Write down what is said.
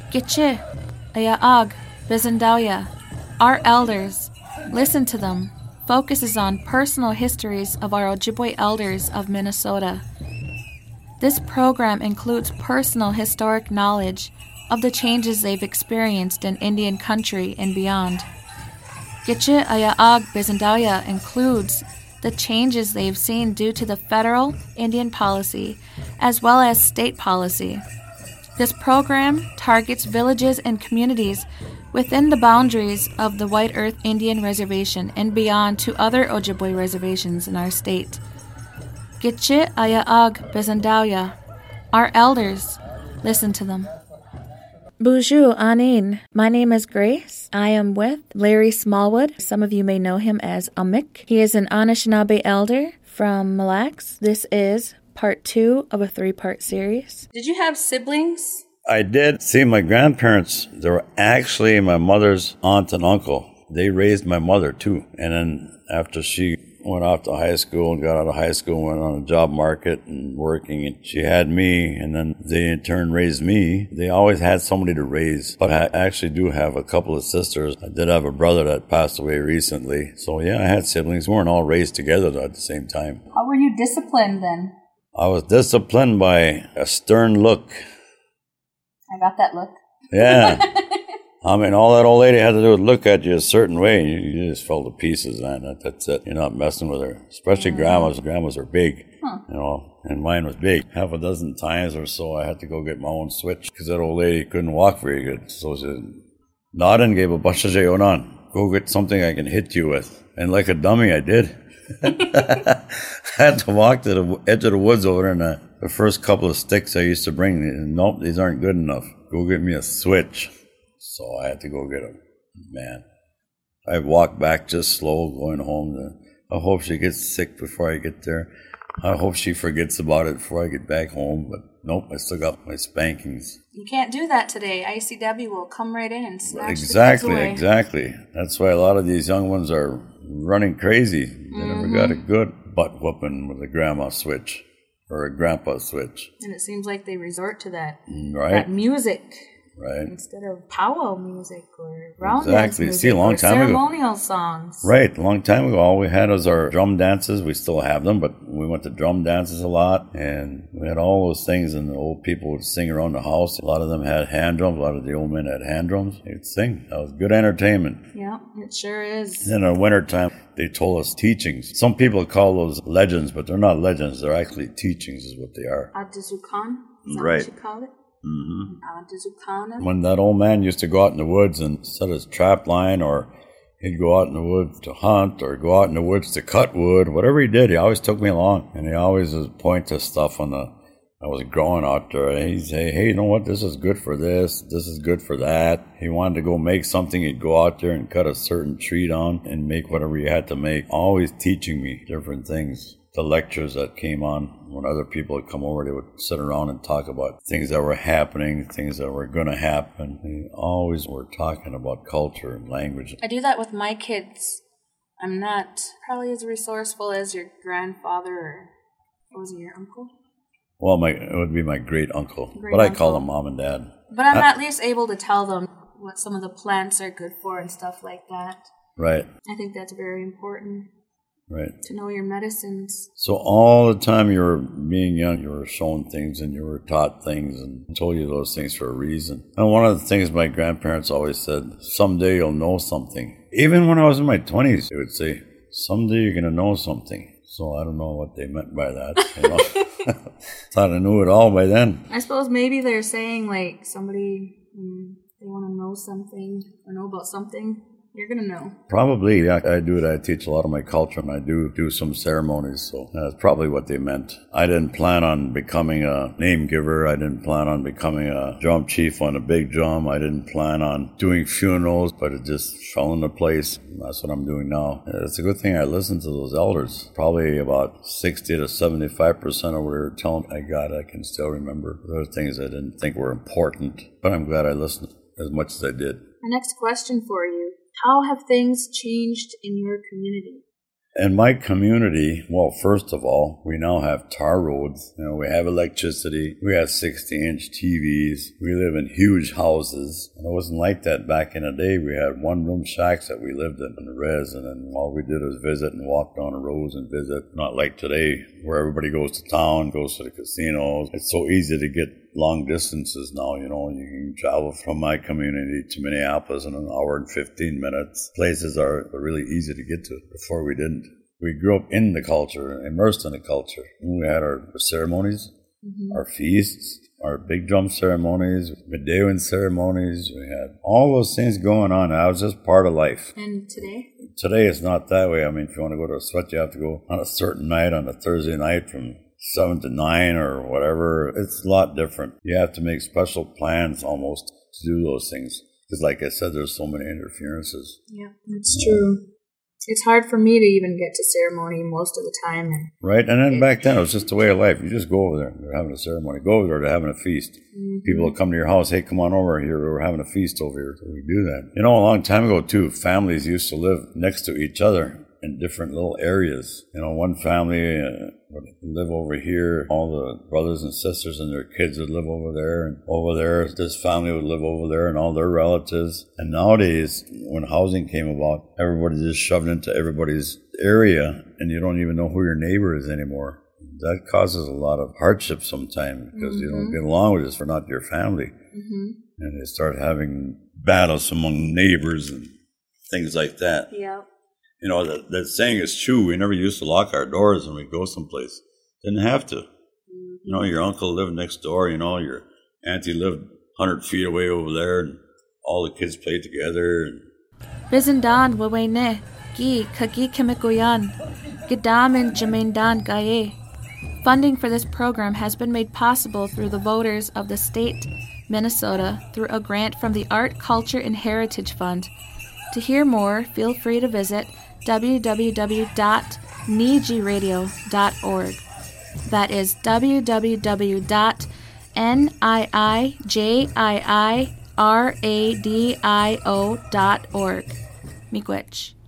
Gitche, Ayaag, Bizandauya. Our elders, listen to them, focuses on personal histories of our Ojibwe elders of Minnesota. This program includes personal historic knowledge of the changes they've experienced in Indian country and beyond. Gitche Ayaag Bizandauya includes the changes they've seen due to the federal Indian policy as well as state policy. This program targets villages and communities within the boundaries of the White Earth Indian Reservation and beyond to other Ojibwe reservations in our state. Gitche Ayaag Bizandauya. Our elders, listen to them. Bonjour, Anin. My name is Grace. I am with Larry Smallwood. Some of you may know him as Amik. He is an Anishinaabe elder from Mille Lacs. This is part 2 of a 3-part series. Did you have siblings? I did. See, my grandparents, they were actually my mother's aunt and uncle. They raised my mother, too. And then after she went off to high school and got out of high school, went on a job market and working, and she had me, and then they in turn raised me. They always had somebody to raise. But I actually do have a couple of sisters. I did have a brother that passed away recently. So yeah, I had siblings. We weren't all raised together at the same time. How were you disciplined then? I was disciplined by a stern look. I got that look. Yeah. I mean, all that old lady had to do was look at you a certain way, and you just fell to pieces, man. That's it. You're not messing with her. Especially grandmas. Grandmas are big, you know, and mine was big. Half a dozen times or so, I had to go get my own switch because that old lady couldn't walk very good. So she nodded and gave a bunch of on. Go get something I can hit you with. And like a dummy, I did. I had to walk to the edge of the woods over there, and the first couple of sticks I used to bring, nope, these aren't good enough. Go get me a switch. So I had to go get them. Man, I walked back just slow going home. I hope she gets sick before I get there. I hope she forgets about it before I get back home. But nope, I still got my spankings. You can't do that today. ICW will come right in and snatch Exactly, the kids away. Exactly. That's why a lot of these young ones are running crazy. They never got a good butt whooping with a grandma switch or a grandpa switch. And it seems like they resort to that, right? That music. Right. Instead of powwow music or round exactly. dance music. See, a long or time ceremonial songs. Right. A long time ago, all we had was our drum dances. We still have them, but we went to drum dances a lot, and we had all those things, and the old people would sing around the house. A lot of them had hand drums. A lot of the old men had hand drums. They'd sing. That was good entertainment. Yeah, it sure is. And in the wintertime, they told us teachings. Some people call those legends, but they're not legends. They're actually teachings is what they are. Adizukan? Is that right. what you call it? Mm-hmm. When that old man used to go out in the woods and set his trap line, or he'd go out in the woods to hunt, or go out in the woods to cut wood, whatever he did, he always took me along. And he always would point to stuff I was growing out there. And he'd say, hey, you know what? This is good for this. This is good for that. He wanted to go make something. He'd go out there and cut a certain tree down and make whatever he had to make. Always teaching me different things. The lectures that came on when other people would come over, they would sit around and talk about things that were happening, things that were going to happen. They always were talking about culture and language. I do that with my kids. I'm not probably as resourceful as your grandfather or, was it your uncle? Well, it would be my great uncle, but I call them mom and dad. But I'm at least able to tell them what some of the plants are good for and stuff like that. Right. I think that's very important. Right. To know your medicines. So all the time you were being young, you were shown things and you were taught things and told you those things for a reason. And one of the things my grandparents always said, someday you'll know something. Even when I was in my 20s, they would say, someday you're going to know something. So I don't know what they meant by that. You know? Thought I knew it all by then. I suppose maybe they're saying like somebody, they want to know something or know about something. You're going to know. Probably, yeah. I do it. I teach a lot of my culture, and I do some ceremonies, so that's probably what they meant. I didn't plan on becoming a name giver. I didn't plan on becoming a drum chief on a big drum. I didn't plan on doing funerals, but it just fell into place. That's what I'm doing now. It's a good thing I listened to those elders. Probably about 60 to 75% of what they were telling me I can still remember. There were things I didn't think were important, but I'm glad I listened as much as I did. My next question for you. How have things changed in your community? In my community, well, first of all, we now have tar roads. We have electricity. We have 60-inch TVs. We live in huge houses. And it wasn't like that back in the day. We had one-room shacks that we lived in the res, and then all we did was visit and walk down the roads and visit. Not like today, where everybody goes to town, goes to the casinos. It's so easy to get long distances now, you can travel from my community to Minneapolis in an hour and 15 minutes. Places are really easy to get to. Before we didn't. We grew up in the culture, immersed in the culture. We had our ceremonies, our feasts, our big drum ceremonies, Medewan ceremonies. We had all those things going on. I was just part of life. And today? Today it's not that way. I mean, if you want to go to a sweat, you have to go on a certain night, on a Thursday night from 7 to 9 or whatever. It's a lot different. You have to make special plans almost to do those things. Because like I said, there's so many interferences. Yeah, that's true. It's hard for me to even get to ceremony most of the time. Right, and then back then it was just a way of life. You just go over there. They're having a ceremony. Go over there. They're having a feast. People will come to your house. Hey, come on over here. We're having a feast over here. So we do that. A long time ago, too, families used to live next to each other in different little areas. One family would live over here. All the brothers and sisters and their kids would live over there. And over there, this family would live over there and all their relatives. And nowadays, when housing came about, everybody just shoved into everybody's area and you don't even know who your neighbor is anymore. That causes a lot of hardship sometimes because you don't get along with this. They're not your family. And they start having battles among neighbors and things like that. Yeah. That saying is true. We never used to lock our doors when we go someplace. Didn't have to. Your uncle lived next door. Your auntie lived 100 feet away over there, and all the kids played together. Bizendan wawene gi kagi kemikoyan gidamin jamindan gaye. Funding for this program has been made possible through the voters of the state, Minnesota, through a grant from the Art, Culture, and Heritage Fund. To hear more, feel free to visit www.nijiradio.org. That is www.niijiradio.org. Miigwech.